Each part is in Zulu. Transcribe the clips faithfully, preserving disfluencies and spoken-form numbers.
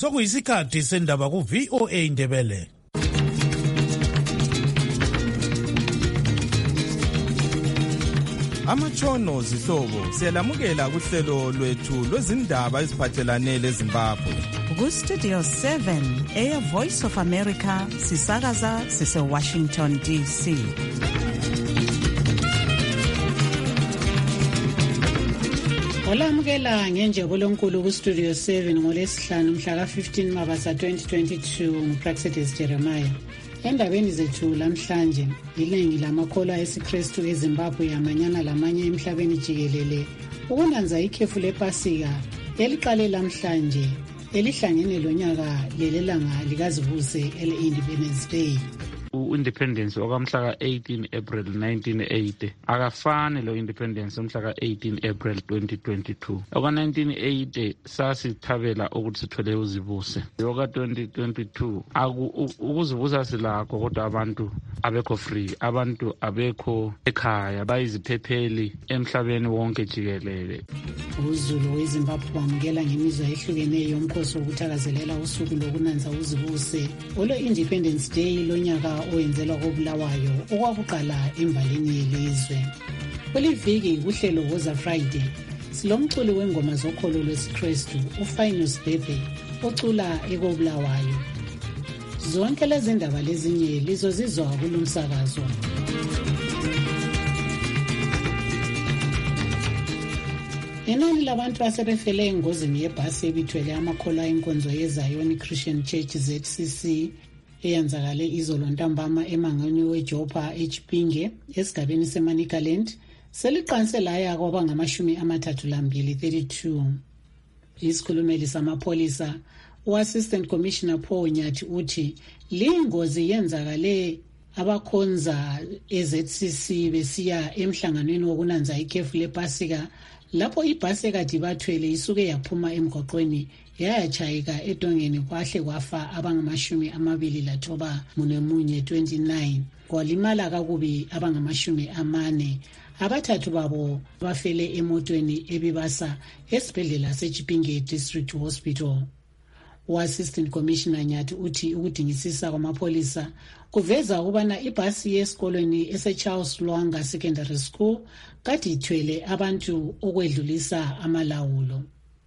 sokuyisikhathi sendaba ku-V O A Ndebele. Amatshono zihlobo siyalamukela kuhlelo lwethu lwezindaba eziphathelane leZimbabwe. Ku-Studio seven, Air Voice of America, sisakaza sise-Washington D C. Olamukela ngenjabulo enkulu ku-Studio seven ngolesihlanu mhla ka-fifteen Mabasa twenty twenty-two nguPraxedis Jeremiah. Endabeni zethu lamhlanje, ilengi lamakholwa esiKristu eZimbabwe amanyana lamanye emhlabeni jikelele ukunanza ikhefu lePasika eliqale lamhlanje elihlangene lonyaka lelelanga likazibuse ele-Independence Day. U-independence okamhla ka-eighteen April nineteen eighty akafani lo-independence omhla ka-eighteen April twenty twenty-two. Oka-nineteen eighty sasithabela ukuthi sithole uzibuse. Oka-twenty twenty-two ukuzibusa silakho kodwa abantu abekho free, abantu abekho ekhaya, bayiziphepheli emhlabeni wonke jikelele. UZulu weZimbabwe wamukela ngemizwa ehlukeneyo umkhosi wokuthakazelela usuku lokunanza uzibuse olo-Independence Day lonyaka owenzelwa koBulawayo okwakuqala embalini yelizwe. Kuliviki kuhlelo Woza Friday silomculi wengoma zokholo lwesiKristu uFinus Bebe ocula ekoBulawayo. Zonke lezi ndaba lezinye lizozizwa kulomsakazo. Inani labantu asebefele engozini yebhasi ebithwele amakholwa enkonzo yeZion Christian Church Z C C eyenzakale izolo ntambama emangweni weJopa eChipinge esigabeni seManicaland seliqanse laya kwabangamashumi amathathu lambili thirty-two. Isikhulumeli samapholisa u-Assistant Commissioner Paul Nyathi uthi lingozi yenzakale abakhonza e-Z C C besiya emhlanganweni wokunanza ikhefu lePasika lapho ibhasi ekade bathwele isuke yaphuma emgwaqweni yayachayeka edongeni kwahle kwafa abangamashumi amabili lathoba munemunye twenty-nine, kwalimala kakubi abangamashumi amane. Abathathu babo bafele emotweni ebibasa esibhedlela seChipinge District Hospital. U-Assistant Commissioner Nyathi uthi ukudingisisa kwamapholisa kuveza ukubana ibhasi yesikolweni ese-Charles Lwanga Secondary School kade ithwele abantu okwedlulisa amalawulo.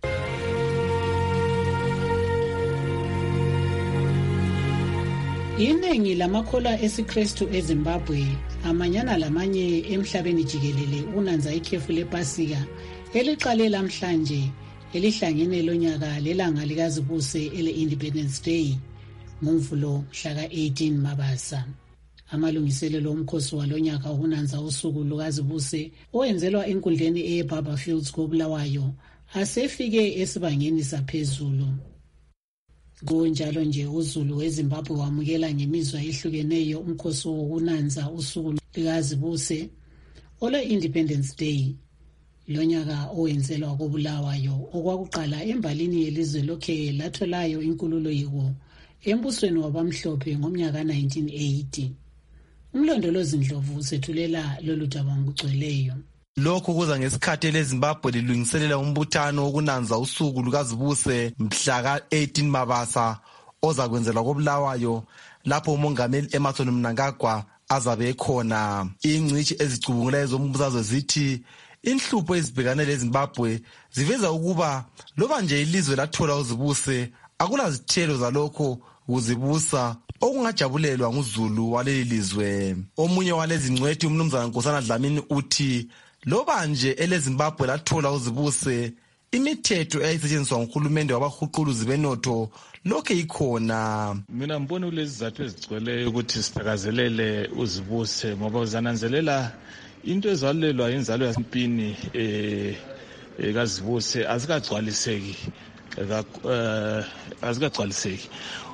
Iningi lamakholwa esiKristu eZimbabwe amanyana lamanye emhlabeni jikelele unanza ikhefu lePasika eliqale lamhlanje elihlangene lonyaka lelanga likazibuse ele-Independence Day ngomvulo mhla ka-eighteen Mabasa. Amalungiselelo omkhosi walonyaka unanza usuku lukazibuse owenzelwa enkundleni eyeBaba Fields koBulawayo asefike esibangeni saphezulu. Kunjalo nje uZulu weZimbabwe wamukela ngemizwa ehlukeneyo umkhosi wokunanza usuku likazibuse olo-Independence Day lonyaka owenzelwa koBulawayo okwakuqala embalini yelizwe lokhe latholayo inkululeko embusweni wabamhlophe ngomnyaka nineteen eighty. Umlondolozi Ndlovu sethulela lolu daba ngokugcweleyo. Lokho kuza ngesikhathi leZimbabwe lilungiselela umbuthano wokunanza usuku lukazibuse mhla ka-eighteen Mabasa ozakwenzelwa koBulawayo lapho umongameli Emmerson Mnangagwa azabe ekhona. Ingcitshi ezicubungulayo zombusazwe zithi inhlupho ezibhekane leZimbabwe ziveza ukuba loba nje ilizwe lathola uzibuse akulazithelo zalokho ukuzibusa okungajabulelwa nguZulu waleli lizwe. Omunye walezi ngcwethi umnumzana Nkosana Dlamini uthi loba nje eleZimbabwe lathola uzibuse imithetho eyayisetshenziswa nguhulumende wabahuquluzi benotho lokhe ikhona. Mina mbona kulezizathu ezigcweleyo ukuthi sithakazelele uzibuse ngoba uzananzelela into ezalelwa inzalo yampini eh kazibuse azikagcwaliseki eh azikagcwaliseki.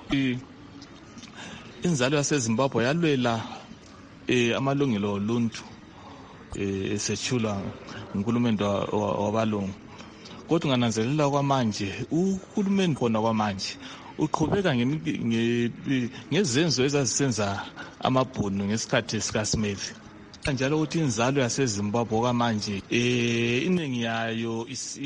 Inzalo yaseZimbabwe yalwela eh amalungelo oluntu eh esethulwa nguhulumende wabalungu. Kodwa ungananzelela kwamanje uhulumende khona kwamanje uqhubeka ngezenzo ezazisenza amabhunu ngesikhathi sikaSmith. njalo ukuthi inzalo yaseZimbabwe okwamanje eh iningi yayo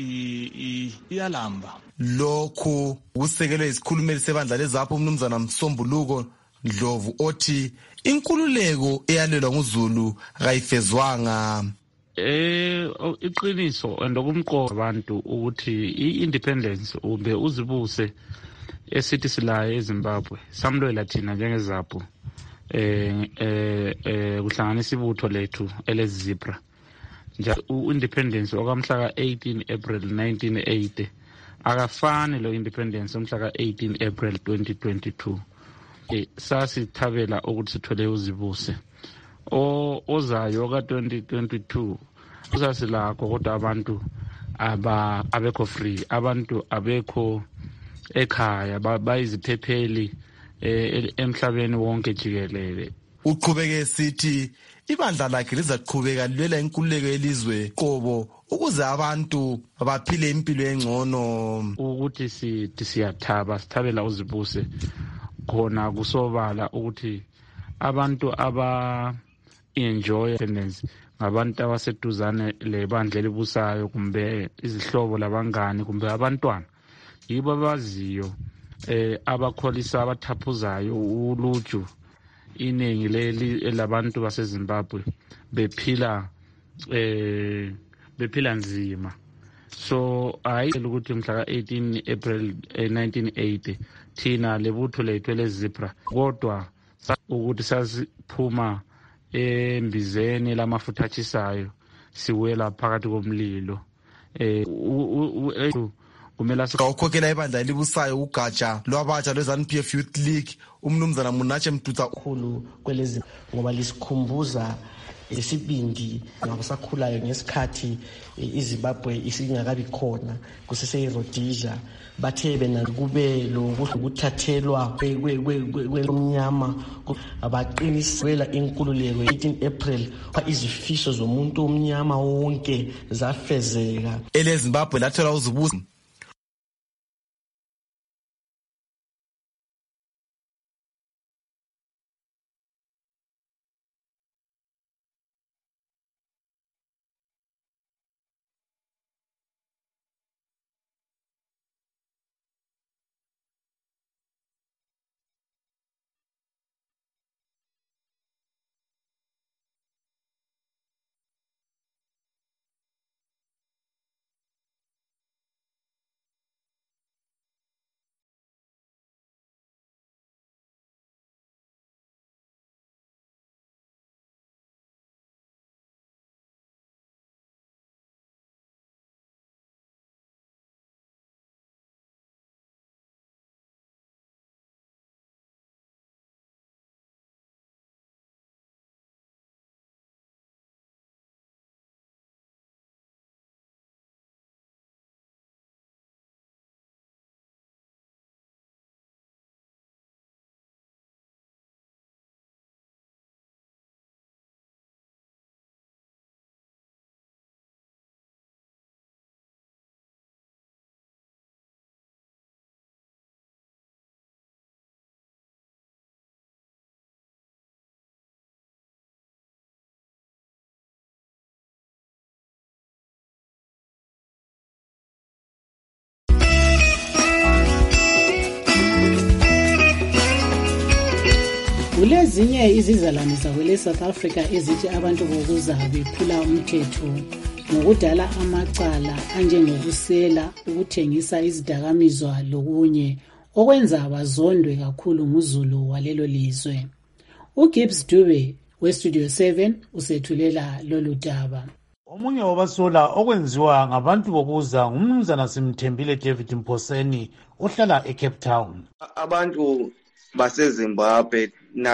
iyalamba. Lokhu kusekelwe isikhulumeli sebandla lezapho umnumzana Msombuluko Ndlovu othi inkululeko eyalelwa nguZulu kayifezwanga. Eh iqiniso andokumqoka abantu ukuthi iindependence ube uzibuse esithi silaye eZimbabwe samlwela thina njengezapho eh eh kuhlanganisa ibutho lethu elezibra nje uindependence okamhla ka eighteen April nineteen eighty akafani lo independence omhla ka eighteen April twenty twenty-two. Eh sasithabela ukuthi sithole uzibuse o ozayo ka twenty twenty-two usasilakho kodwa abantu aba abekho free, abantu abekho ekhaya bayiziphepheli emhlabeni wonke jikelele. Uqhubeke sithi ibandla lakhe lizaqhubeka lilwela inkululeko yelizwe qobo ukuze abantu baphile impilo engcono, ukuthi sithi siyathaba sithabela uzibuse khona kusobala ukuthi abantu aba enjoy independence ngabantu abaseduzane lebandla elibusayo kumbe izihlobo labangani kumbe abantwana yibo abaziyo eh abakholisa abathaphuzayo uluju iningi leli labantu baseZimbabwe bephila eh bephila nzima. So ayile ukuthi mhla ka eighteen April nineteen eighty thina lebutho lethu lezibra kodwa ukuthi sasiphuma embizeni lamafutha atshisayo siwela phakathi komlilo eh kumela sikawukhokhela ibandla elibusayo ugatsha lwabatsha lweZANU P F Youth League umnumzana Munache Mduta khulu kwelezi ngoba lisikhumbuza isibindi ngabasakhulayo ngesikhathi iZimbabwe isingakabi khona kusese Rhodesia bathe bena kube lokuthathelwa kwemnyama abaqinisela inkululeko eighteen April izifiso zomuntu omnyama wonke zafezeka. eleZimbabwe lathola uzibusa Kulezinye izizalwane zakwele South Africa ezithi abantu bokuza bephula umthetho ngokudala amacala anjengokusela, ukuthengisa izidakamizwa lokunye okwenza bazondwe kakhulu nguZulu walelo lizwe. uGibbs Dube weStudio seven usethulela lolu daba. Omunye wabasola okwenziwa ngabantu bokuza ngumnumzana Simthembile David Mphoseni ohlala eCape Town. Abantu baseZimbabwe,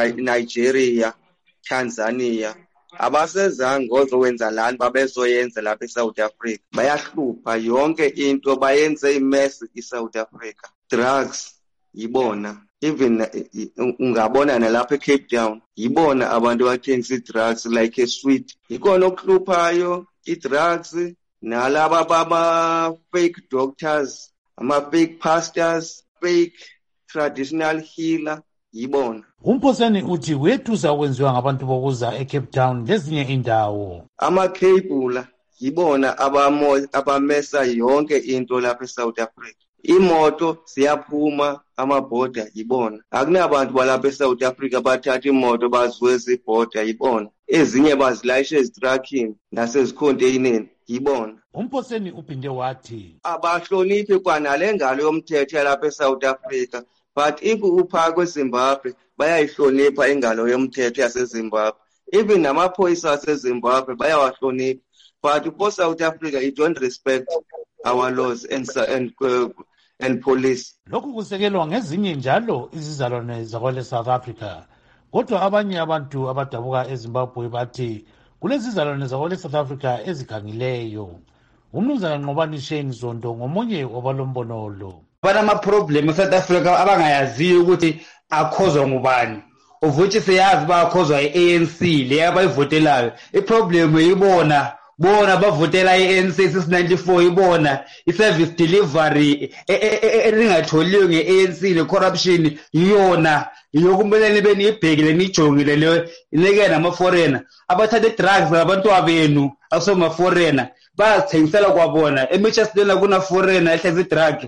Nigeria, Tanzania abasezange ngozokwenza lani babezoyenza lapha eSouth Africa. Bayahlupha yonke into bayenze imess eSouth Africa. Drugs yibona, even ungabona nalapha eCape Town yibona abantu bathengisa drugs like a sweet. Ikona okuhluphayo i-drugs nalaba baba fake doctors, ama fake pastors, fake traditional healer yibona. Umphoseni uthi wethusa okwenziwa ngabantu bokuza eCape Town lezinye indawo. Amakhebula yibona abamesa yonke into lapha eSouth Africa. Imoto siyaphuma amabhoda yibona. Akunabantu balapha eSouth Africa bathatha imoto baziweza ibhoda yibona. Ezinye bazilayisha ezitruckini nasezikhonteyineni yibona. Umphoseni uphinde wathi abahloniphi kwanale ngalo yomthetho yalapha eSouth Africa, but if upha kweZimbabwe bayayihlonipha ingalo yomthetho yaseZimbabwe. Even namaphoyisa aseZimbabwe bayawahlonipha, but for South Africa it don't respect our laws and and uh, and police. Lokhu kusekelwa ngezinye njalo izizalwane zakwele South Africa. Kodwa abanye abantu abadabuka eZimbabwe bathi kulezizalwane zakwele South Africa ezikhangileyo. Umnumzana Nqobani Shane Zondo ngomunye wabalombonolo. Banama problem eSouth Africa abangayaziyo ukuthi akhozwa ngubani. Of which siyazi bakhozwa i-A N C le abayivotelayo. I-problem yibona bona bavotela i-A N C since ninety-four ibona i-service delivery elingatholiyo nge-A N C le corruption yiyona yokumele beni ibhekile nijongile le ineke nama-foreigner abathatha drugs abantu abenu asoma foreigner bazithengisela kwabona eMitchester kuna foreigner ehlezi drug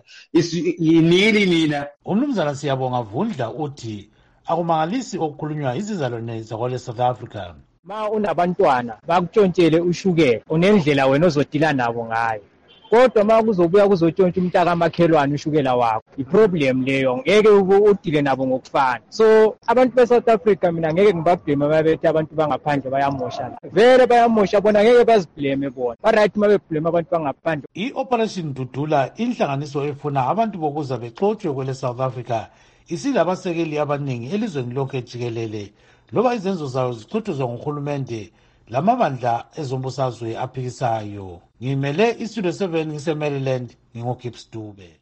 yinini nina. Umnumzana Siyabonga Vundla uthi akumangalisi okukhulunywa izizalwane zakwele South Africa. Ma unabantwana bakutshontshele ushukela unendlela wena ozodila nabo ngayo, kodwa ma kuzobuya kuzotshontsha umntaka amakhelwane ushukela wakho iproblem leyo ngeke udile nabo ngokufana. So abantu beSouth Africa mina ngeke ngibablame babethi abantu bangaphandle bayamosha, vele bayamosha bona ngeke baziblame bona, ba right ma beblame abantu bangaphandle. I-Operation Dudula inhlanganiso efuna abantu bokuza bexotshwe kwele South Africa isilabasekeli abaningi elizweni lonke jikelele loba izenzo zayo zichuthuzwa nguhulumende lamabandla ezombusazwe aphikisayo. Ngimele iStudio seven ngise-Maryland ngingoGibbs Dube.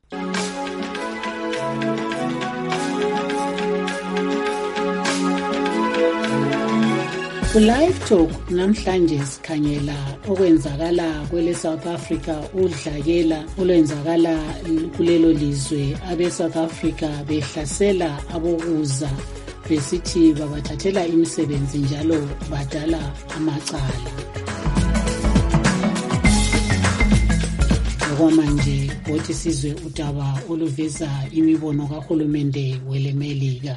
Ku-Live Talk namhlanje sikhangela okwenzakala kwele South Africa, udlakela olwenzakala kulelo lizwe abe-South Africa behlasela abokuza besithi babathathela imisebenzi njalo badala amacala. Okwamanje wothi sizwe udaba oluveza imibono kahulumende weleMelika.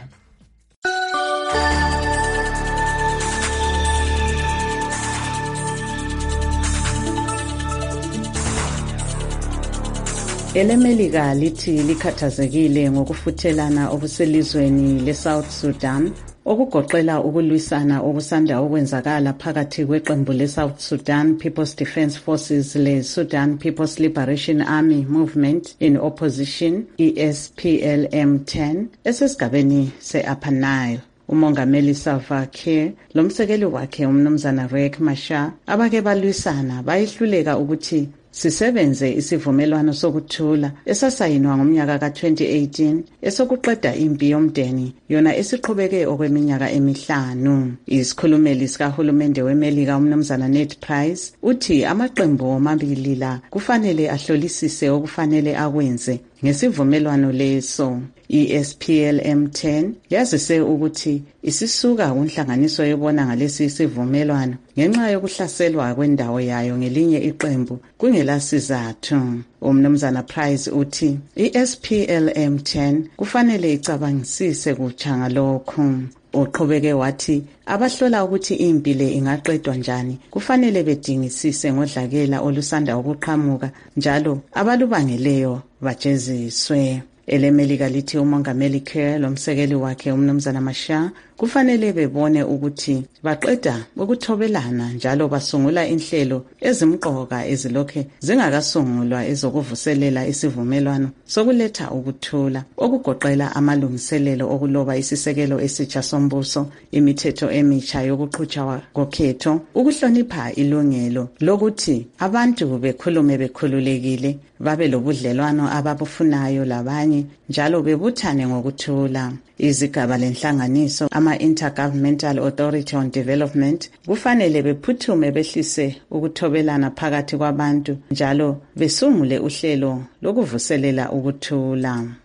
EleMelika lithi likhathazekile ngokufuthelana obuselizweni leSouth Sudan okugoqela ukulwisana okusanda okwenzakala phakathi kweqembu leSouth Sudan People's Defence Forces leSudan People's Liberation Army Movement in Opposition E S P L M ten esesigabeni se-Upper Nile. Umongameli Salva Kiir lomsekeli wakhe umnumzana Riek Machar abake balwisana bayihluleka ukuthi sisebenze isivumelwano sokuthula esasayinwa ngomnyaka ka twenty eighteen esokuqeda impi yomdeni yona esiqhubeke okweminyaka emihlanu. Isikhulumeli sikahulumende weMelika umnumzana Ned Price uthi amaqembu omabili la kufanele ahlolisise okufanele akwenze ngesivumelwano leso. I S P L M ten yazise ukuthi isisuka kunhlanganiso yebona ngalesi sivumelwano ngenxa yokuhlaselwa kwendawo yayo ngelinye iqembu kungelasizathu. Umnumzana Price uthi I S P L M ten kufanele icabangisise kutsha ngalokho. Uqhubeke wathi abahlola ukuthi impi le ingaqedwa njani kufanele bedingisise ngodlakela olusanda ukuqhamuka njalo abalubangeleyo bajeziswe. EleMelika lithi umongameli Kiir lomsekeli wakhe umnumzana Machar kufanele bebone ukuthi baqeda ukuthobelana njalo basungula inhlelo ezimqoka ezilokhe zingakasungulwa ezokuvuselela isivumelwano sokuletha ukuthula okugoqela amalungiselelo okuloba isisekelo esitsha sombuso, imithetho emitsha yokuqhutshwa kokhetho, ukuhlonipha ilungelo lokuthi abantu bekhulume bekhululekile babe lobudlelwano ababufunayo labanye njalo bebuthane ngokuthula. Izigaba lenhlanganiso ama-Intergovernmental Authority on Development kufanele bephuthume behlise ukuthobelana phakathi kwabantu njalo besungule uhlelo lokuvuselela ukuthula.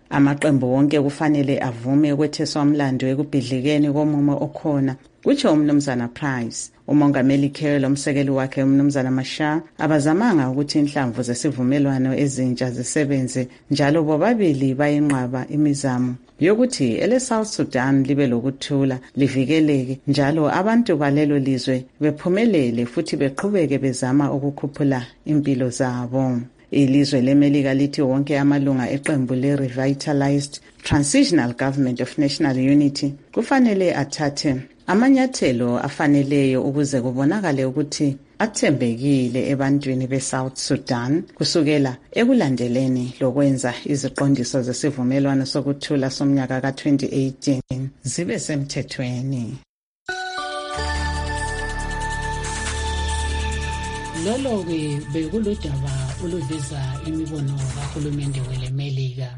Amaqembu wonke kufanele avume ukwetheswa umlando ekubhidlikeni komumo okhona, kutsho umnumzana Price. Umongameli Kerry lomsekeli wakhe umnumzana Mashar abazamanga ukuthi inhlamvu zesivumelwano ezintsha zisebenze, njalo bobabili bayinqaba imizamo yokuthi ele South Sudan libe lokuthula, livikeleke, njalo abantu balelo lizwe bephumelele futhi beqhubeke bezama ukukhuphula impilo zabo. Ilizwe leMelika lithi wonke amalunga eqembu le-Revitalized Transitional Government of National Unity kufanele athathe amanyathelo afaneleyo ukuze kubonakale ukuthi athembekile ebantwini be-South Sudan kusukela ekulandeleni lokwenza iziqondiso zesivumelwano sokuthula somnyaka ka twenty eighteen zibe semthethweni. Lolo-ke bekuludaba oluveza imibono kahulumende weleMelika.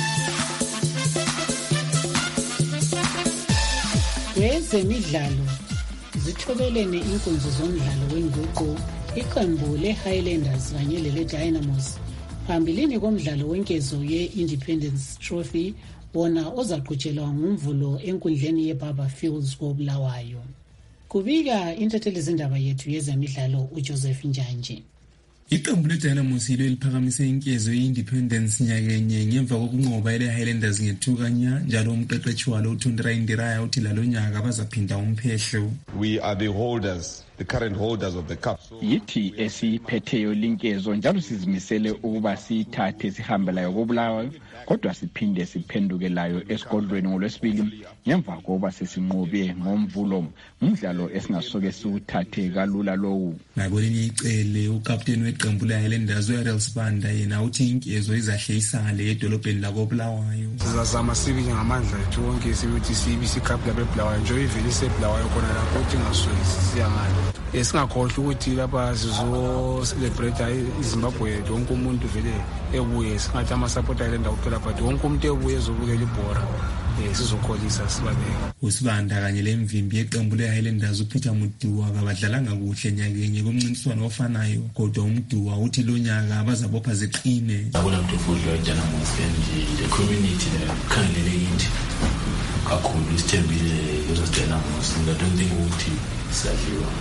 Kwezemidlalo zithobelene inkonzo zomdlalo wenguqu, iqembu le-Highlanders kanye lele-Dynamos phambilini komdlalo wenkezo ye-Independence Trophy wona ozaqhutshelwa ngumvulo enkundleni ye-Baba Fields koBulawayo. Kubika intatheli zindaba yethu yezemidlalo uJoseph Njanje. Iqembu le-Dynamos yilo eliphakamise inkezo ye-Independence nyakenye ngemva kokunqoba ele-Highlanders ngethukanya, njalo umqeqeshi walo uThundra Indiraya uthi lalo nyaka bazaphinda umphehlo. We are the holders, the current holders of the cup. Yithi esiphetheyo linkezo njalo sizimisele ukuba siyithathe sihambelayo koBulawayo, kodwa siphinde siphendukelayo esigodlweni ngolwesibili ngemva kokuba sesinqobe ngomvulo umdlalo esingasoke siwuthathe kalula lowo. Ngakwelinye icele ukapteni weqembu le-Highlanders uAriel Sibanda yena uthi inkezo izahle isale edolobheni lakoBulawayo. Sizazama sibe ngamandla ethu wonke sibuthi sibe isikhapu labeBulawayo nje ivele iseBulawayo khona lapho ukuthi ngasoke siyangana. Esingakhohlwa ukuthi lapha sizo celebrate iZimbabwe wonke umuntu vele ebuye singathi ama-support ayilenda kuphela but wonke umuntu ebuye ezobukela ibhora sizokholisa sibabeka. uSibanda kanye lemvimbi yeqembu le-Highlanders uPeter Mudiwa kabadlalanga kuhle nyakenye kumncintiswano ofanayo, kodwa uMudiwa uthi lo nyaka bazabopha ziqine. Abona mthufudlo eDynamos and the community khangelele yithi kakhulu isithembile kuzoDynamos and I don't think ukuthi sadliwa.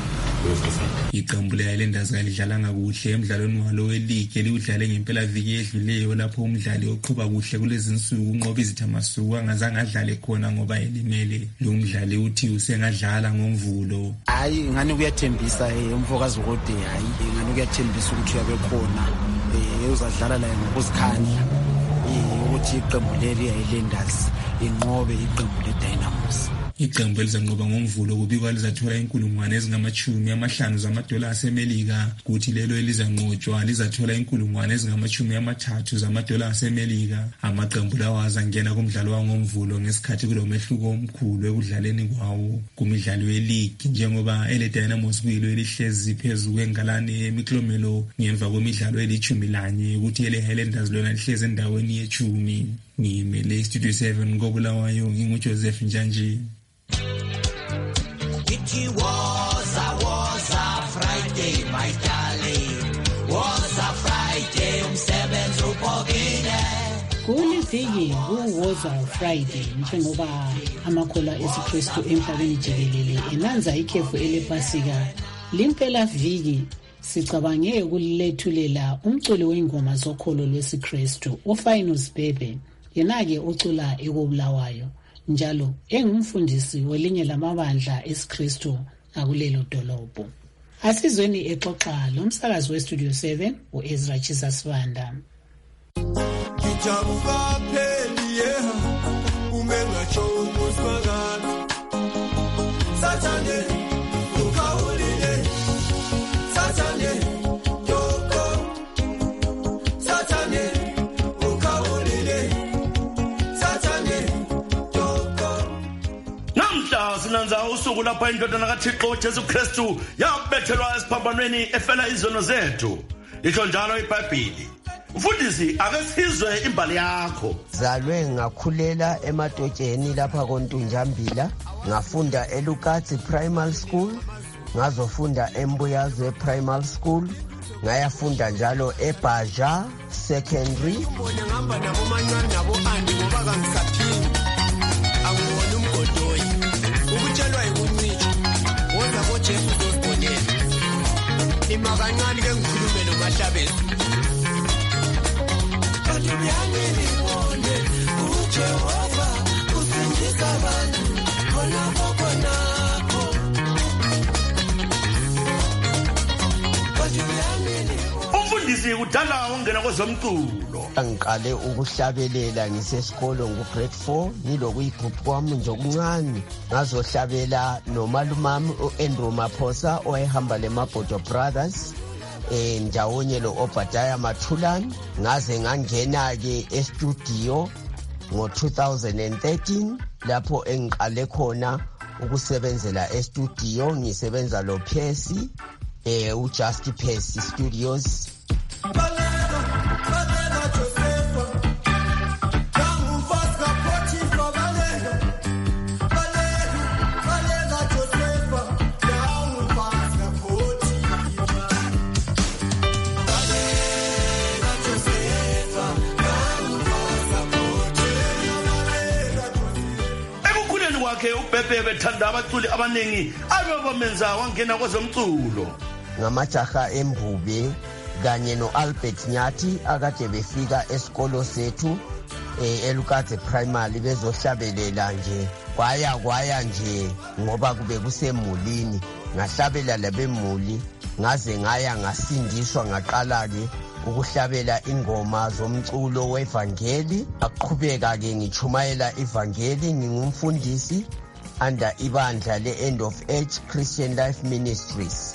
Iqembu le-Highlanders kalidlalanga kuhle emdlalweni walo we-league eliwudlale ngempela viki edluleyo, lapho umdlali oqhuba kuhle kulezi nsuku unqoba izithamasuku angazange adlale khona ngoba elimele. Lo mdlali uthi usengadlala ngomvulo. Hayi ngani kuyathembisa umfokazi kodwa hayi ngani kuyathembisa ukuthi uyabe khona uzadlala la ngokuzikhandla ukuthi iqembu le-Highlanders inqobe iqembu le-Dynamos. Iqembu elizanqoba ngomvulo kubikwa lizathola inkulungwane ezingamachumi amahlanu zamadola aseMelika, kuthi lelo elizanqotshwa lizathola inkulungwane ezingamachumi amathathu zamadola aseMelika. Amaqembu lawa azangena kumdlalo wangomvulo ngesikhathi kulomehluko omkhulu ekudlaleni kwawo kumidlalo ye-league, njengoba ele-Dynamos kuyilo elihlezi phezu kwengalane emiklomelo ngemva kwemidlalo elithumi lanye, ukuthi ele-Highlanders lona lihlezi endaweni yechumi. Ngimele Studio seven koBulawayo nginguJoseph Njanje. It was a was a Friday, my darling. Was a Friday, umsebenzi uphokile. Kuliviki ku-was a Friday njengoba amakholwa esiKristu emhlabeni jikelele enanza ikhefu elePasika. Limpela viki sicabange ukulethulela umculi weingoma zokholo lwesiKristu uFinus Bebe, yena-ke ocula ekoBulawayo njalo engumfundisi welinye lamabandla esiKristu akulelo dolobho. Asizweni exoxa lomsakazi weStudio seven uEzra Chisasibanda. Kijabuka pheli yeha umengatsho umusibakana Sathane ukhawulile Sathane yoko Sathane ukhawulile Sathane yoko. Namhla sinanza usuku lapha indodana kaThixo Jesu Kristu yabethelwa esiphambanweni efela izono zethu. Lisho njalo iBhayibheli. Mfundisi ake sizwe imbali yakho. Zalwe ngakhulela ematotsheni lapha koNtunjambila, ngafunda eLukatsi Primary School, ngazofunda eMbuyazwe Primary School, ngayafunda njalo eBaja Secondary. Imakancane ke ngikhulume noMahlabeni. Kanti uyangibone uJehova usindisa abantu khona khonapho. Kanti uyangibone umfundisi kudala ongena kwezomculo. Ngiqale ukuhlabelela ngisesikolo ngu-grade four ngilokuyigroup kwami nje okuncane ngazohlabela nomalumami u-Andrew Maphosa owayehamba leMabodo Brothers eh njawonye lo-Obadiah Mathulani ngaze ngangena-ke estudio ngo-two thousand thirteen lapho engiqale khona ukusebenzela estudio ngisebenza lo Percy eh uJust Percy Studios. uBhebhe bethanda abaculi abaningi ababamenza wangena kwezomculo ngamajaha eMbube kanye noAlbert Nyathi akade befika esikolo sethu eLukadze Primary bezohlabelela nje kwaya kwaya nje ngoba kube kusemulini ngahlabela labemuli ngaze ngaya ngasindiswa ngaqala ke ukuhlabela ingoma zomculo wevangeli aqhubeka ke ngichumayela ivangeli ngingumfundisi under ibandla le End of Age Christian Life Ministries.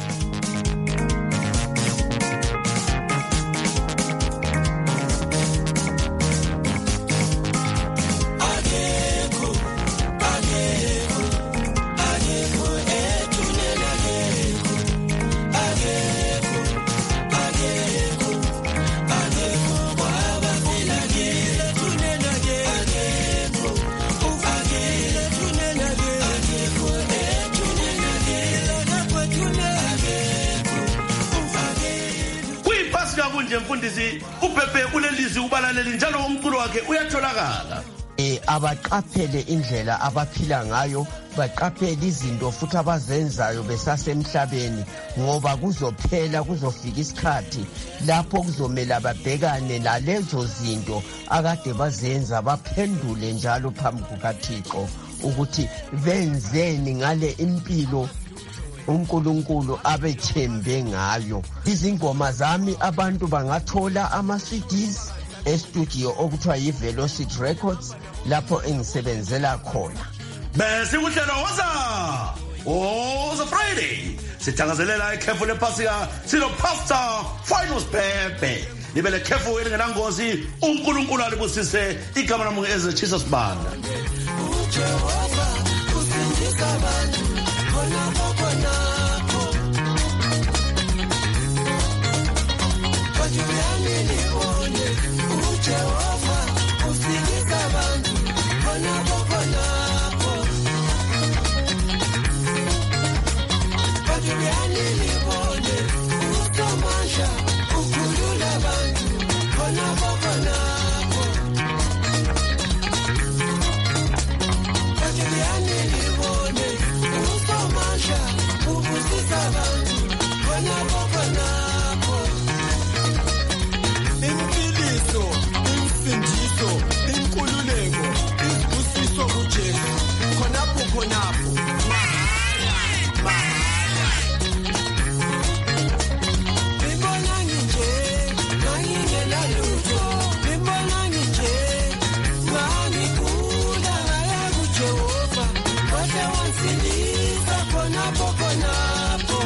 Mfundisi uBhebhe ulelizwi ubalaleli njalo umculo wakhe uyatholakala. Eh abaqaphele indlela abaphila ngayo baqaphele izinto futhi abazenzayo besasemhlabeni ngoba kuzophela kuzofika isikhathi lapho kuzomela babhekane nalezo zinto akade bazenza baphendule njalo phambi kukaThixo ukuthi benzeni ngale impilo uNkulunkulu abethembe ngayo. Izingoma zami abantu bangathola ama-C Ds e-studio okuthiwa yi-Velocity Records lapho engisebenzela khona. Bese kuhlelo woza woza Friday sithangazelela ikhefu lePhasika silo Pastor Finals Bhebhe libele khefu elingenangozi uNkulunkulu alibusise igama lamungu eze Jesus Banda. uJehova usindisa abantu khona khona. Jehova usikisa abantu khonapho khonapho Bajulani libone uTomasha ukhulula abantu khonapho khonapho Bajulani libone uTomasha ubusisa abantu khonapho khonapho impiliso imfundiso inkululeko isibusiso kuJesu khonapho khonapho mahala mahala ngibona nje ngingena lutho ngibona nje ngangikula ngaya kuJehova kodwa wansindisa khonapho khonapho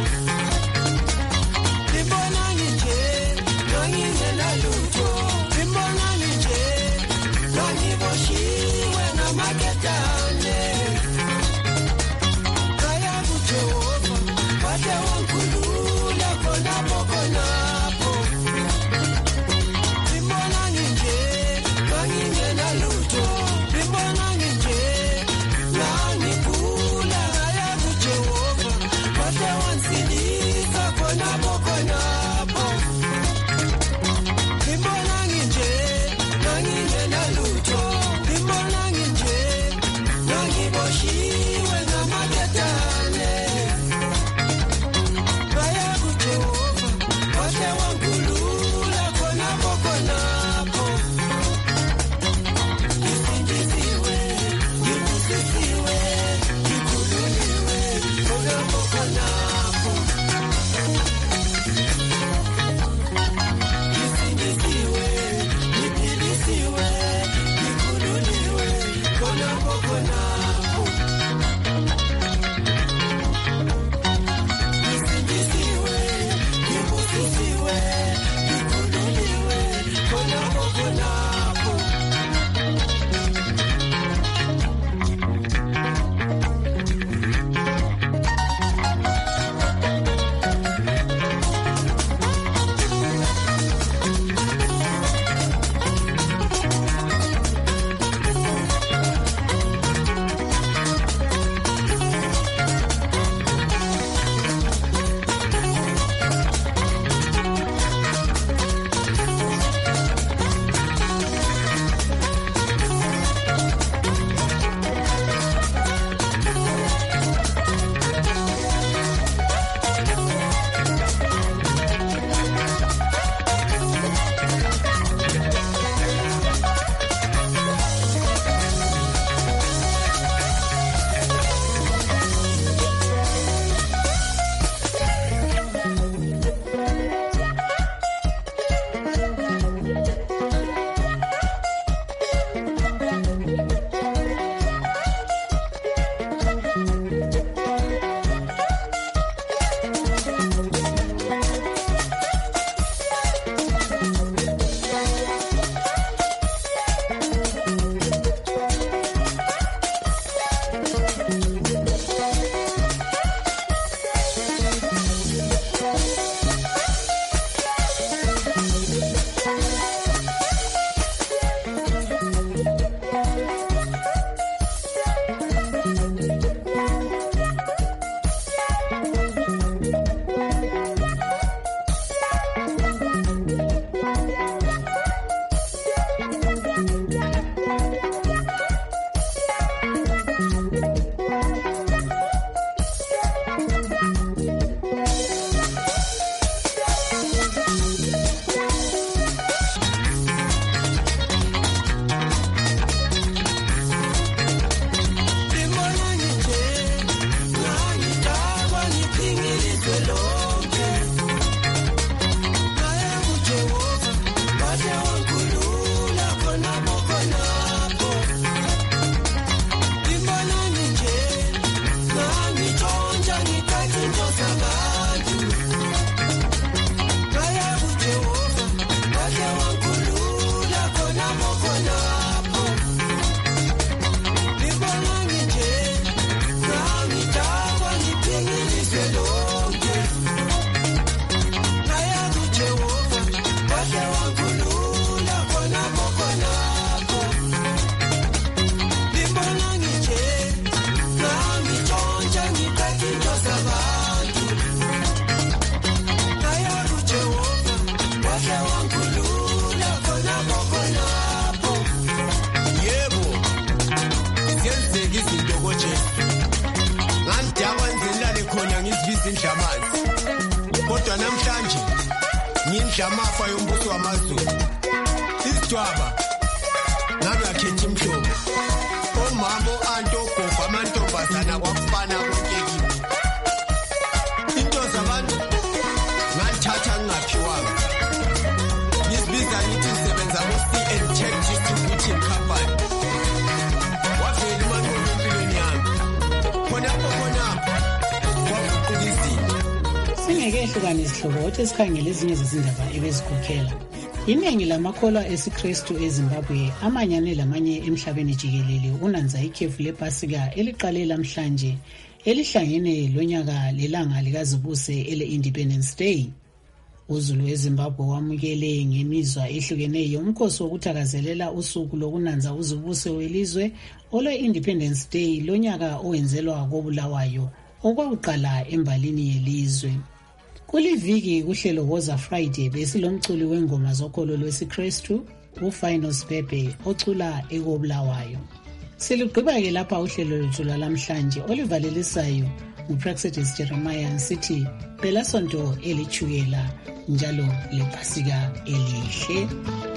ngibona nje ngingena lutho ngibona nje ngiboshiwe namaketane ngaya kuJehova kodwa wangikhulula khonapho khonapho ngibona nje ngingena lutho ngibona nje ngangikula ngaya kuJehova kodwa wansindisa khonapho khonapho izindlamanzi kodwa namhlanje ngiyindlamafa yombuso wamaZulu isidwaba nangakhethi imhlobo omama anto gogo amantombazana kwakufana konke kimi into zabantu ngalithatha ngingaphiwanga ngizibiza ngithi ngisebenza ku-C and Tech Distributing Company wavela umanqobo empilweni yami khonapho khonapho kwaguquka izinto. Singeke isihlobo othi sikhangele ezinye zezindaba ebezikhokhela. Iningi lamakholwa esiKristu eZimbabwe amanyane lamanye emhlabeni jikelele unanza ikhefu lePasika eliqale lamhlanje elihlangene lonyaka lelanga likazibuse ele-Independence Day. UZulu eZimbabwe wamukele ngemizwa ehlukeneyo umkhosi wokuthakazelela usuku lokunanza uzibuse welizwe olwe-Independence Day lonyaka owenzelwa koBulawayo okwakuqala embalini yelizwe. Kuliviki kuhlelo Woza Friday besilomculi wengoma zokholo lwesiKristu uFinos Bebe ocula ekoBulawayo. Silugqiba-ke lapha uhlelo lwethu lwalamhlanje olivalelisayo nguPraxedis Jeremiah sithi phela sonto elithukela njalo lePasika elihle.